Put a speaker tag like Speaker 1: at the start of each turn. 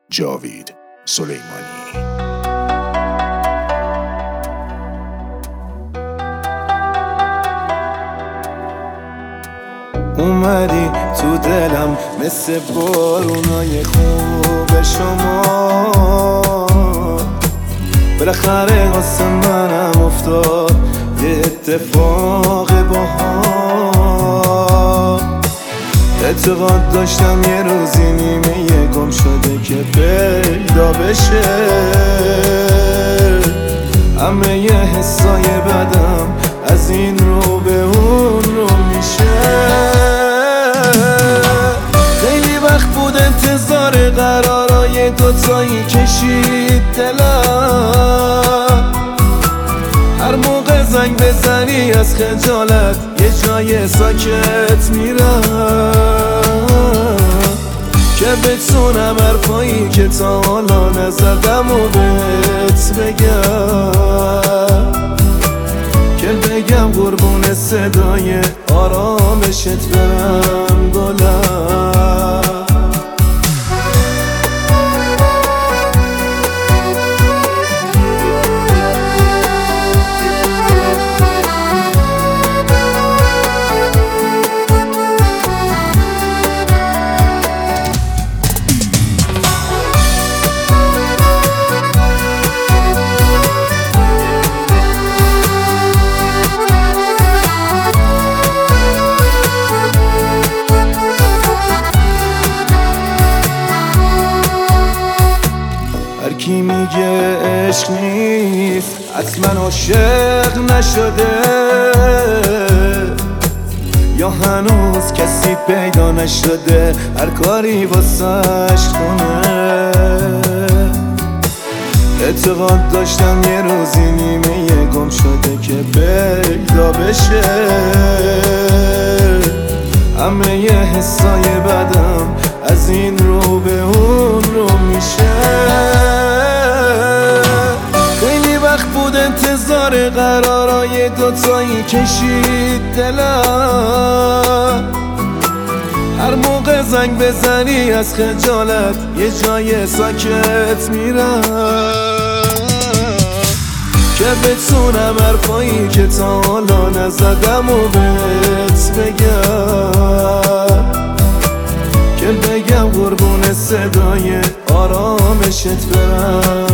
Speaker 1: جاوید سلیمانی.
Speaker 2: اومدی تو دلم مثل بارونای خوب شما، بالاخره واسه منم افتاد یه اتفاق باها. اعتقاد داشتم یه روزی نیمه گم شده که پیدا بشه، همه یه حسای بدم از این رو به اون رو میشه. خیلی وقت بود انتظار قرارای دوتایی کشید دلم، هر موقع زنگ بزنی از خجالت یه جای ساکت میرم، که بتونم حرفایی که تا حالا نزدم و بهت بگم، که بگم قربون صدای آرامشت برم گلم. کی میگه عشق نیست حتما عاشق نشده، یا هنوز کسی پیدا نشده هر کاری واسش کنه. اعتقاد داشتم یه روزی نیمه گم شده که پیدا بشه، همه یه حسای بدم از این رو به اون رو میشه. انتظار قرارای دوتایی کشید دلم، هر موقع زنگ بزنی از خجالت یه جای ساکت میرم، که بتونم حرفایی که تا حالا نزدم و بهت بگم، که بگم قربون صدای آرامشت برم.